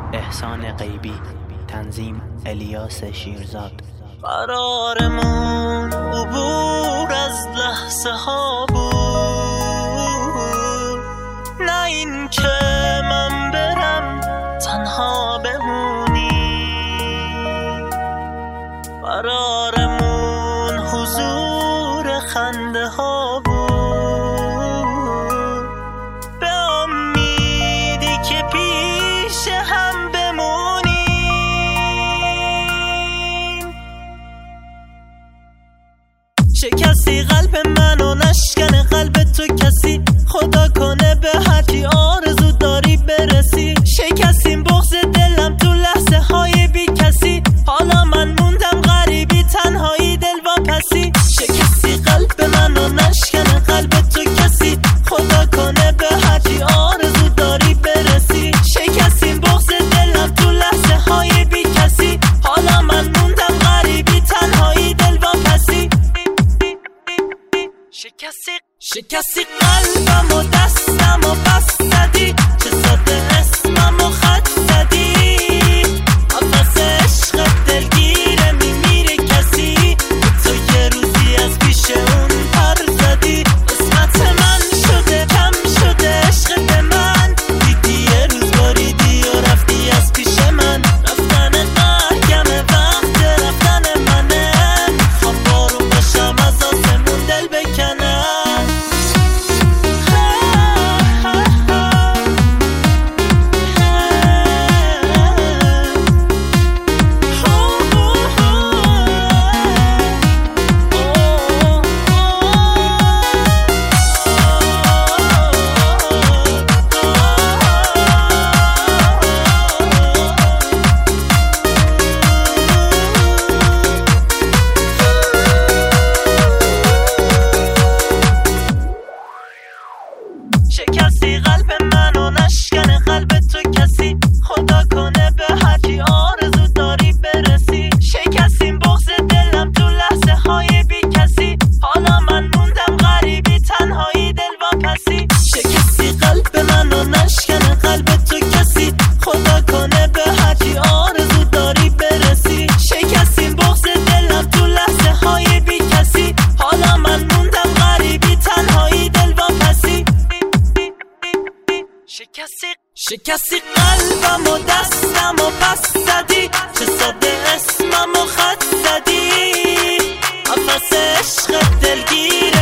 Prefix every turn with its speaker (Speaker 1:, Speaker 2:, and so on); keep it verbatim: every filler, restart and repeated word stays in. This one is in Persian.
Speaker 1: احسان غیبی، تنظیم الیاس شیرزاد.
Speaker 2: قرارمون عبور از لحظه ها بود، نه این که من برم تنها بمونی. قرارمون حضور خنده ها بود، به امیدی که پیش هم بمونیم. شکستی قلب منو، نشکنه قلب تو کسی، خدا کنه به هرچی آرزو داری برسی. شکستیم بغض دلم تو لحظه های بی کسی، حالا من موندم غریبی تنهایی دل واپسی. شکستی قلب منو، نشکنه قلب تو کسی، خدا کنه به هرچی آرزو داری برسی. شکستیم بغض دلم تو لحظه های بی کسی، حالا من موندم غریبی تنهایی دل واپسی. شکستی شکستی قلبم و دستم و بس زدی، چه ساده اسمم و خط زدی. نفس عشقت دلگیره میمیره کسی، تو یه روزی از پیش اون پر زدی. قسمت من شده کم شده عشق به من، دیدی یه روز باریدی و رفتی از پیش من. رفتن مرگمه وقت رفتن منه، میخوام بارون باشم از آسمون دل بکنم. شکستی قلب منو، نشکنه قلب تو کسی، خدا کنه به هرچی آرزو داری برسی. شکستیم بغض دلم تو لحظه های بی کسی، حالا من موندم غریبی تنهایی دل واپسی. شکستی قلب منو، نشکنه قلب تو کسی، خدا کنه به هرچی آرزو داری برسی. شکستیم بغض دلم تو لحظه های بی کسی، حالا من موندم غریبی تنهایی دل واپسی. شکستی شکستی قلبم و دستم و پس زدی، چه ساده اسمم و خط زدی. نفس عشقت دلگیر